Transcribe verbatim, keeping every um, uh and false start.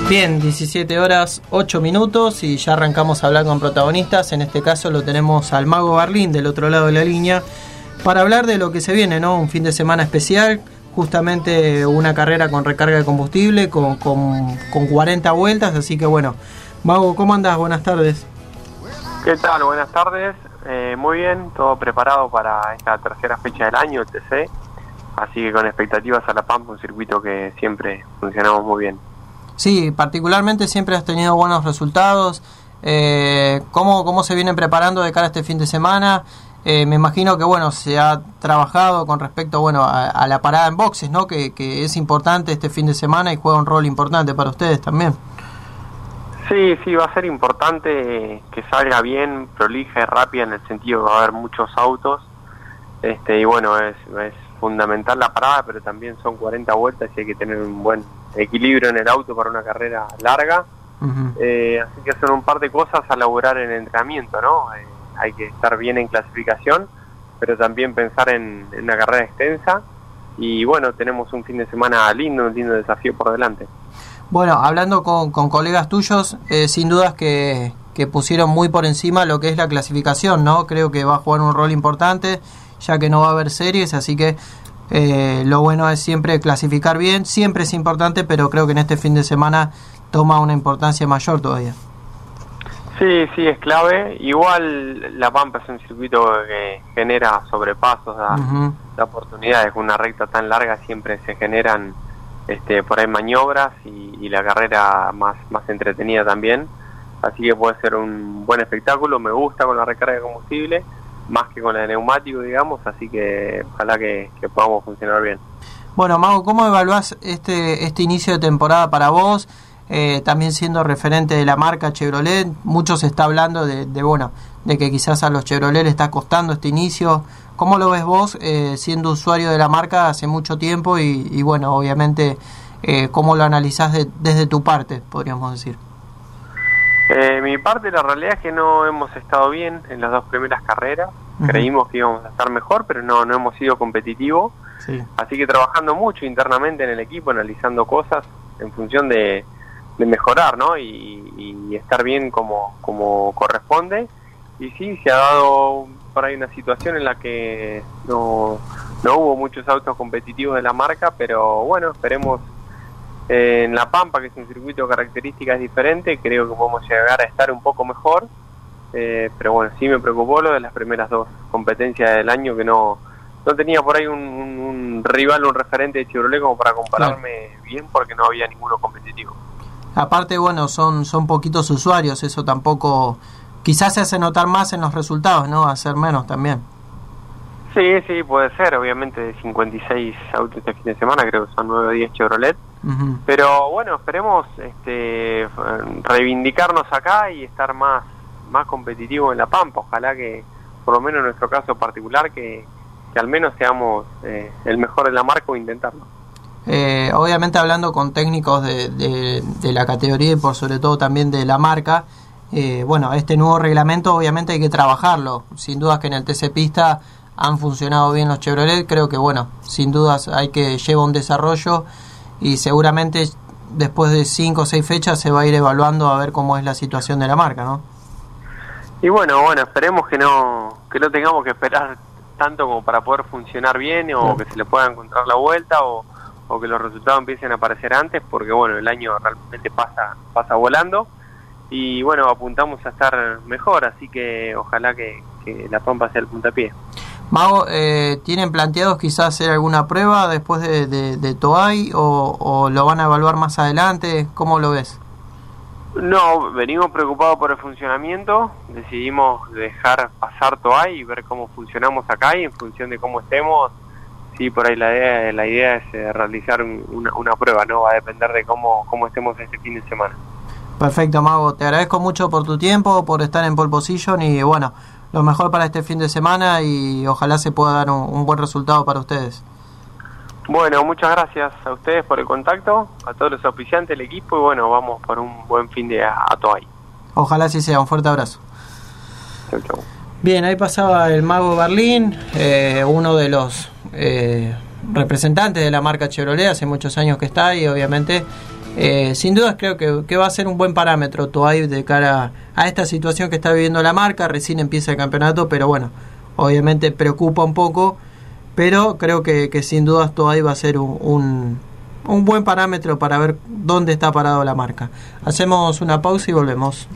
Bien, diecisiete horas, ocho minutos y ya arrancamos a hablar con protagonistas. En este caso lo tenemos al Mago Barlín del otro lado de la línea para hablar de lo que se viene, ¿no? Un fin de semana especial, justamente una carrera con recarga de combustible, con, con, con cuarenta vueltas, así que bueno. Mago, ¿cómo andás? Buenas tardes. ¿Qué tal? Buenas tardes. Eh, muy bien, todo preparado para esta tercera fecha del año, el T C. Así que con expectativas a La Pampa, un circuito que siempre funcionamos muy bien. Sí, particularmente siempre has tenido buenos resultados. Eh, ¿cómo, ¿Cómo se vienen preparando de cara a este fin de semana? Eh, me imagino que bueno, se ha trabajado con respecto bueno a, a la parada en boxes, ¿no? Que, que es importante este fin de semana y juega un rol importante para ustedes también. Sí, sí, va a ser importante que salga bien, prolija y rápida, en el sentido que va a haber muchos autos. Este, y bueno, es, es fundamental la parada, pero también son cuarenta vueltas y hay que tener un buen equilibrio en el auto para una carrera larga. Uh-huh. eh, así que son un par de cosas a laburar en el entrenamiento, ¿no? Eh, hay que estar bien en clasificación, pero también pensar en, en una carrera extensa. Y bueno, tenemos un fin de semana lindo, un lindo desafío por delante. Bueno, hablando con, con colegas tuyos, eh, sin dudas que, que pusieron muy por encima lo que es la clasificación, ¿no? Creo que va a jugar un rol importante, ya que no va a haber series, así que eh, lo bueno es siempre clasificar bien, siempre es importante, pero creo que en este fin de semana toma una importancia mayor todavía. Sí, sí, es clave. Igual La Pampa es un circuito que genera sobrepasos, da, uh-huh. da oportunidades. Con una recta tan larga siempre se generan este, por ahí maniobras y, y la carrera más, más entretenida también. Así que puede ser un buen espectáculo. Me gusta con la recarga de combustible, más que con la de neumático, digamos, así que ojalá que, que podamos funcionar bien. Bueno, Mago, ¿cómo evaluás este, este inicio de temporada para vos? Eh, también siendo referente de la marca Chevrolet, mucho se está hablando de, de bueno, de que quizás a los Chevrolet le está costando este inicio. ¿Cómo lo ves vos, eh, siendo usuario de la marca hace mucho tiempo y, y bueno, obviamente, eh, cómo lo analizás de, desde tu parte, podríamos decir? Eh, mi parte, la realidad es que no hemos estado bien en las dos primeras carreras. Uh-huh. Creímos que íbamos a estar mejor, pero no, no hemos sido competitivos. Sí. Así que trabajando mucho internamente en el equipo, analizando cosas en función de, de mejorar, ¿no? Y, y estar bien como, como corresponde. Y sí, se ha dado por ahí una situación en la que no, no hubo muchos autos competitivos de la marca, pero bueno, esperemos. Eh, en La Pampa, que es un circuito de características diferentes, creo que podemos llegar a estar un poco mejor, eh, pero bueno, sí me preocupó lo de las primeras dos competencias del año, que no no tenía por ahí un, un, un rival, un referente de Chevrolet como para compararme claro. bien, porque no había ninguno competitivo. Aparte, bueno, son son poquitos usuarios, eso tampoco, quizás se hace notar más en los resultados, ¿no? Hacer menos también. Sí, sí, puede ser, obviamente de cincuenta y seis autos este fin de semana, creo que son nueve o diez Chevrolet. Uh-huh. Pero bueno, esperemos este, reivindicarnos acá y estar más más competitivos en La Pampa. Ojalá que, por lo menos en nuestro caso particular, que, que al menos seamos eh, el mejor de la marca o intentarlo. Eh, obviamente hablando con técnicos de, de, de la categoría y por sobre todo también de la marca, eh, bueno, este nuevo reglamento obviamente hay que trabajarlo. Sin dudas que en el T C Pista han funcionado bien los Chevrolet, creo que bueno, sin dudas hay que llevar un desarrollo y seguramente después de cinco o seis fechas se va a ir evaluando a ver cómo es la situación de la marca, ¿no? Y bueno, bueno, esperemos que no que no tengamos que esperar tanto como para poder funcionar bien o sí. que se le pueda encontrar la vuelta o, o que los resultados empiecen a aparecer antes, porque bueno, el año realmente pasa pasa volando y bueno, apuntamos a estar mejor, así que ojalá que, que La Pampa sea el puntapié. Mago, eh, ¿tienen planteados quizás hacer alguna prueba después de, de, de Toay o, o lo van a evaluar más adelante? ¿Cómo lo ves? No, venimos preocupados por el funcionamiento, decidimos dejar pasar Toay y ver cómo funcionamos acá y en función de cómo estemos, sí, por ahí la idea, la idea es eh, realizar un, una, una prueba, ¿no? Va a depender de cómo, cómo estemos este fin de semana. Perfecto, Mago, te agradezco mucho por tu tiempo, por estar en pole position y bueno, lo mejor para este fin de semana y ojalá se pueda dar un, un buen resultado para ustedes. Bueno, muchas gracias a ustedes por el contacto, a todos los auspiciantes del equipo y bueno, vamos por un buen fin de a, a Toay. Ojalá así sea, un fuerte abrazo. Chau, chau. Bien, ahí pasaba el Mago Barlín, eh, uno de los eh, representantes de la marca Chevrolet, hace muchos años que está y obviamente Eh, sin dudas creo que, que va a ser un buen parámetro Toay de cara a esta situación que está viviendo la marca. Recién empieza el campeonato, pero bueno, obviamente preocupa un poco, pero creo que, que sin dudas Toay va a ser un, un, un buen parámetro para ver dónde está parado la marca. Hacemos una pausa y volvemos.